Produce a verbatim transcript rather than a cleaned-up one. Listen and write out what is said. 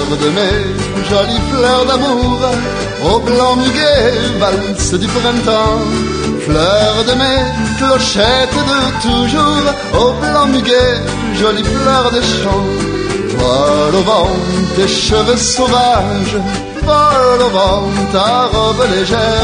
de mai, jolie fleur d'amour, au blanc muguet, valse du printemps. Fleur de mai, clochette de toujours, au blanc muguet, jolie fleur des champs. Vole au vent tes cheveux sauvages, vole au vent ta robe légère.